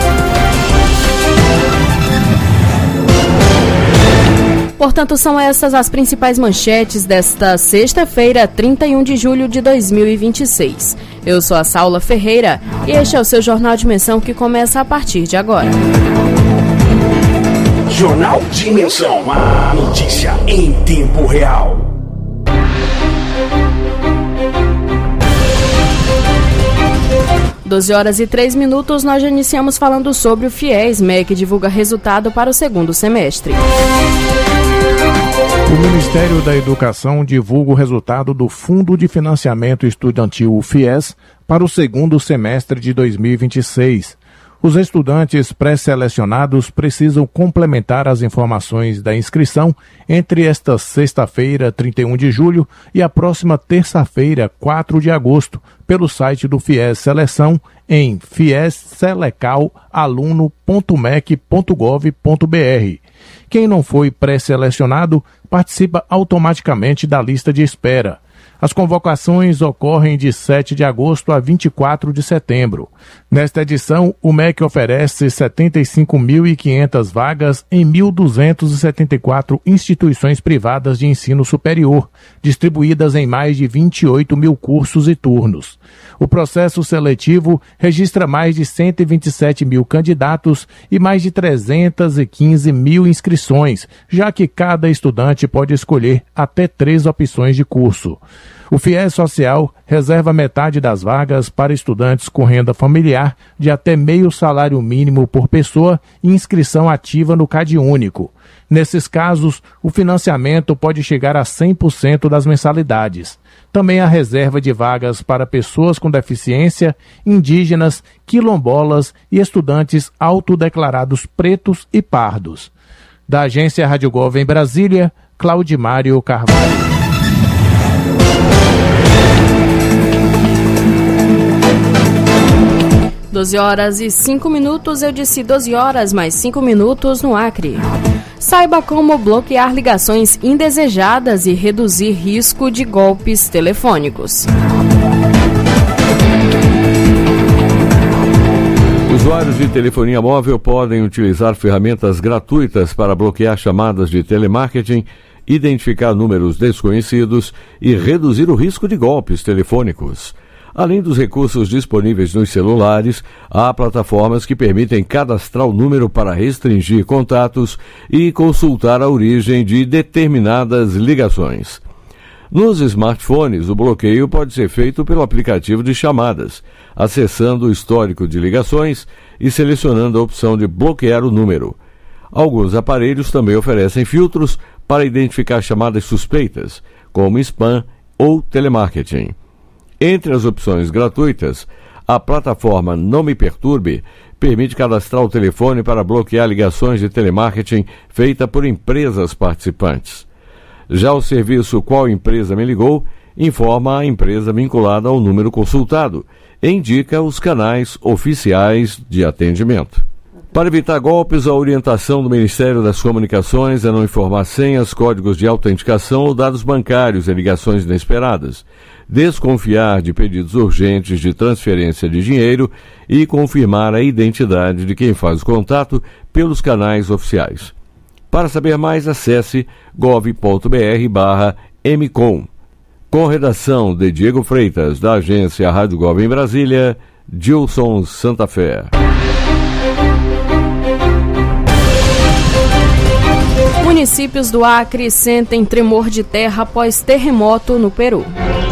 Portanto, são essas as principais manchetes desta sexta-feira, trinta e um de julho de dois mil e vinte e seis. Eu sou a Saula Ferreira e este é o seu Jornal Dimensão que começa a partir de agora. Jornal Dimensão, a notícia em tempo real. doze horas e três minutos, nós já iniciamos falando sobre o FIES. M E C divulga resultado para o segundo semestre. O Ministério da Educação divulga o resultado do Fundo de Financiamento Estudantil, o FIES, para o segundo semestre de dois mil e vinte e seis. Os estudantes pré-selecionados precisam complementar as informações da inscrição entre esta sexta-feira, trinta e um de julho, e a próxima terça-feira, quatro de agosto, pelo site do FIES Seleção em fies selecal aluno ponto mec ponto gov ponto br. Quem não foi pré-selecionado participa automaticamente da lista de espera. As convocações ocorrem de sete de agosto a vinte e quatro de setembro. Nesta edição, o M E C oferece setenta e cinco mil e quinhentas vagas em mil duzentas e setenta e quatro instituições privadas de ensino superior, distribuídas em mais de vinte e oito mil cursos e turnos. O processo seletivo registra mais de cento e vinte e sete mil candidatos e mais de trezentas e quinze mil inscrições, já que cada estudante pode escolher até três opções de curso. O FIES Social reserva metade das vagas para estudantes com renda familiar de até meio salário mínimo por pessoa e inscrição ativa no CadÚnico. Nesses casos, o financiamento pode chegar a cem por cento das mensalidades. Também há reserva de vagas para pessoas com deficiência, indígenas, quilombolas e estudantes autodeclarados pretos e pardos. Da agência Rádio Gov em Brasília, Claudimário Carvalho. doze horas e cinco minutos, eu disse doze horas mais cinco minutos no Acre. Saiba como bloquear ligações indesejadas e reduzir risco de golpes telefônicos. Usuários de telefonia móvel podem utilizar ferramentas gratuitas para bloquear chamadas de telemarketing, identificar números desconhecidos e reduzir o risco de golpes telefônicos. Além dos recursos disponíveis nos celulares, há plataformas que permitem cadastrar o número para restringir contatos e consultar a origem de determinadas ligações. Nos smartphones, o bloqueio pode ser feito pelo aplicativo de chamadas, acessando o histórico de ligações e selecionando a opção de bloquear o número. Alguns aparelhos também oferecem filtros para identificar chamadas suspeitas, como spam ou telemarketing. Entre as opções gratuitas, A plataforma Não Me Perturbe permite cadastrar o telefone para bloquear ligações de telemarketing feitas por empresas participantes. Já o serviço Qual Empresa Me Ligou informa a empresa vinculada ao número consultado e indica os canais oficiais de atendimento. Para evitar golpes, a orientação do Ministério das Comunicações é não informar senhas, códigos de autenticação ou dados bancários em ligações inesperadas, desconfiar de pedidos urgentes de transferência de dinheiro e confirmar a identidade de quem faz o contato pelos canais oficiais. Para saber mais, acesse gov.br barra mcom. Com redação de Diego Freitas, da agência Rádio Gov em Brasília, Gilson Santa Fé. Municípios do Acre sentem tremor de terra após terremoto no Peru.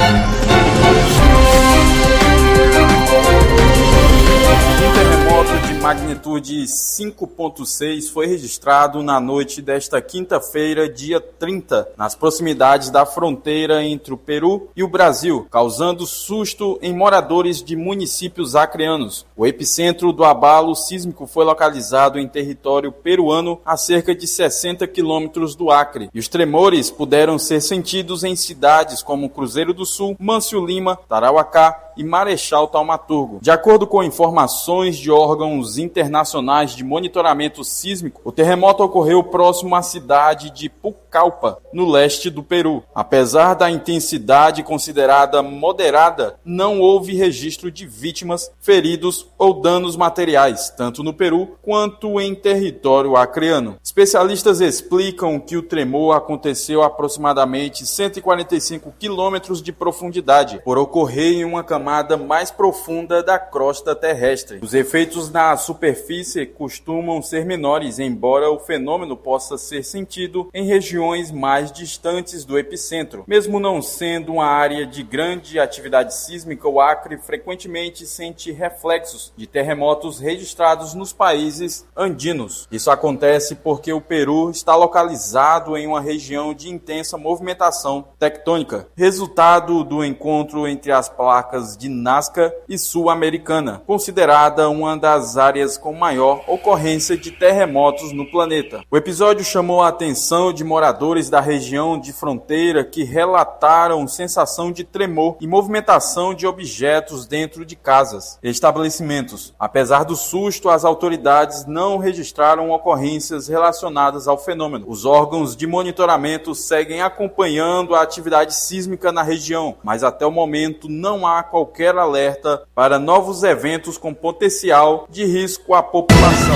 Magnitude cinco ponto seis foi registrado na noite desta quinta-feira, dia trinta, nas proximidades da fronteira entre o Peru e o Brasil, causando susto em moradores de municípios acreanos. O epicentro do abalo sísmico foi localizado em território peruano a cerca de sessenta quilômetros do Acre, e os tremores puderam ser sentidos em cidades como Cruzeiro do Sul, Mâncio Lima, Tarauacá e Marechal Taumaturgo. De acordo com informações de órgãos internacionais de monitoramento sísmico, o terremoto ocorreu próximo à cidade de Pucallpa, no leste do Peru. Apesar da intensidade considerada moderada, não houve registro de vítimas, feridos ou danos materiais, tanto no Peru quanto em território acreano. Especialistas explicam que o tremor aconteceu a aproximadamente cento e quarenta e cinco quilômetros de profundidade, por ocorrer em uma camada mais profunda da crosta terrestre. Os efeitos na superfície costumam ser menores, embora o fenômeno possa ser sentido em regiões mais distantes do epicentro. Mesmo não sendo uma área de grande atividade sísmica, o Acre frequentemente sente reflexos de terremotos registrados nos países andinos. Isso acontece porque o Peru está localizado em uma região de intensa movimentação tectônica, resultado do encontro entre as placas de Nazca e Sul-Americana, considerada uma das áreas com maior ocorrência de terremotos no planeta. O episódio chamou a atenção de moradores da região de fronteira que relataram sensação de tremor e movimentação de objetos dentro de casas e estabelecimentos. Apesar do susto, as autoridades não registraram ocorrências relacionadas ao fenômeno. Os órgãos de monitoramento seguem acompanhando a atividade sísmica na região, mas até o momento não há qualquer alerta para novos eventos com potencial de risco à população.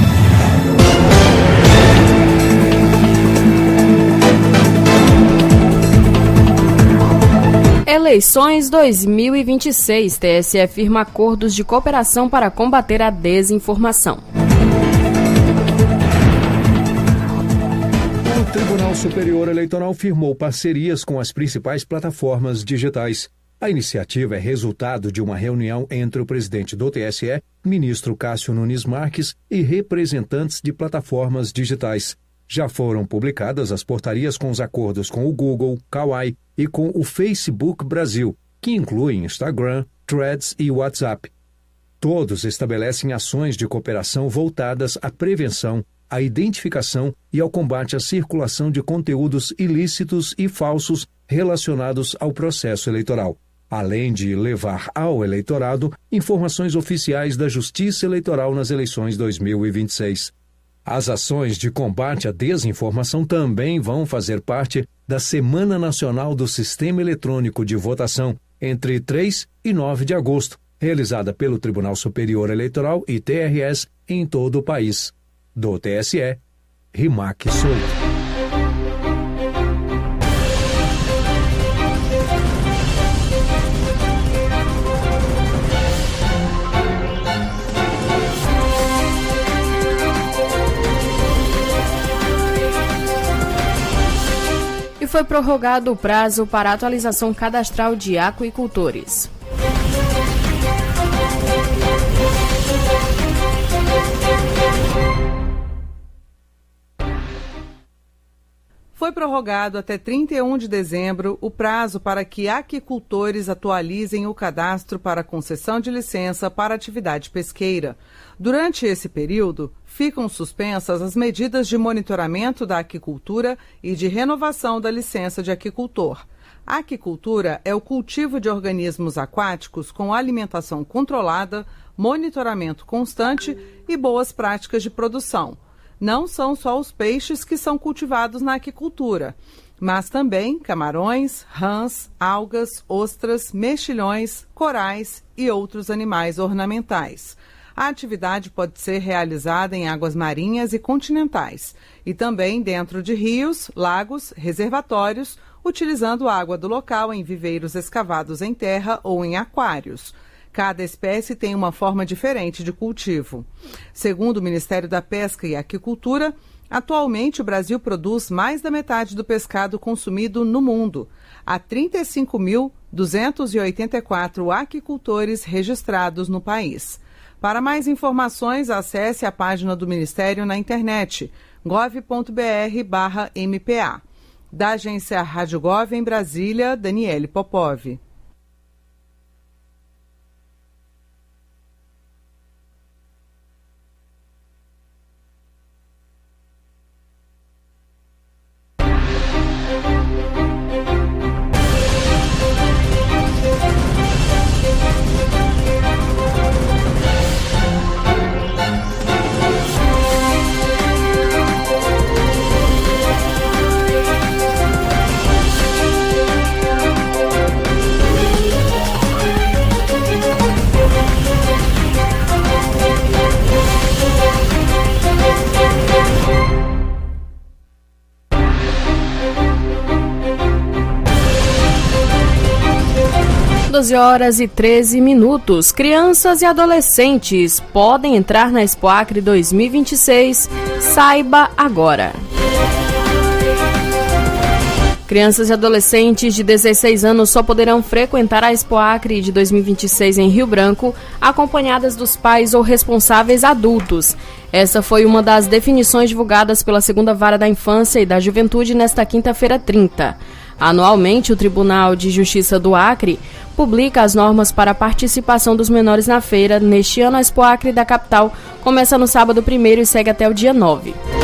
Eleições dois mil e vinte e seis. T S E firma acordos de cooperação para combater a desinformação. O Tribunal Superior Eleitoral firmou parcerias com as principais plataformas digitais. A iniciativa é resultado de uma reunião entre o presidente do T S E, ministro Cássio Nunes Marques, e representantes de plataformas digitais. Já foram publicadas as portarias com os acordos com o Google, Kawaii e com o Facebook Brasil, que incluem Instagram, Threads e WhatsApp. Todos estabelecem ações de cooperação voltadas à prevenção, à identificação e ao combate à circulação de conteúdos ilícitos e falsos relacionados ao processo eleitoral, além de levar ao eleitorado informações oficiais da Justiça Eleitoral nas eleições dois mil e vinte e seis. As ações de combate à desinformação também vão fazer parte da Semana Nacional do Sistema Eletrônico de Votação, entre três e nove de agosto, realizada pelo Tribunal Superior Eleitoral e T R S em todo o país. Do T S E, Rimac Souto. E foi prorrogado o prazo para atualização cadastral de aquicultores. Foi prorrogado até trinta e um de dezembro o prazo para que aquicultores atualizem o cadastro para concessão de licença para atividade pesqueira. Durante esse período, ficam suspensas as medidas de monitoramento da aquicultura e de renovação da licença de aquicultor. A aquicultura é o cultivo de organismos aquáticos com alimentação controlada, monitoramento constante e boas práticas de produção. Não são só os peixes que são cultivados na aquicultura, mas também camarões, rãs, algas, ostras, mexilhões, corais e outros animais ornamentais. A atividade pode ser realizada em águas marinhas e continentais, e também dentro de rios, lagos, reservatórios, utilizando água do local em viveiros escavados em terra ou em aquários. Cada espécie tem uma forma diferente de cultivo. Segundo o Ministério da Pesca e Aquicultura, atualmente o Brasil produz mais da metade do pescado consumido no mundo. Há trinta e cinco mil duzentos e oitenta e quatro aquicultores registrados no país. Para mais informações, acesse a página do Ministério na internet, gov ponto br barra M P A. Da agência Rádio Gov em Brasília, Daniele Popov. doze horas e treze minutos. Crianças e adolescentes podem entrar na Expoacre dois mil e vinte e seis. Saiba agora. Crianças e adolescentes de dezesseis anos só poderão frequentar a Expoacre de dois mil e vinte e seis em Rio Branco, acompanhadas dos pais ou responsáveis adultos. Essa foi uma das definições divulgadas pela segunda Vara da Infância e da Juventude nesta quinta-feira trinta. Anualmente, o Tribunal de Justiça do Acre publica as normas para a participação dos menores na feira. Neste ano, a Expoacre da capital começa no sábado primeiro e segue até o dia nove.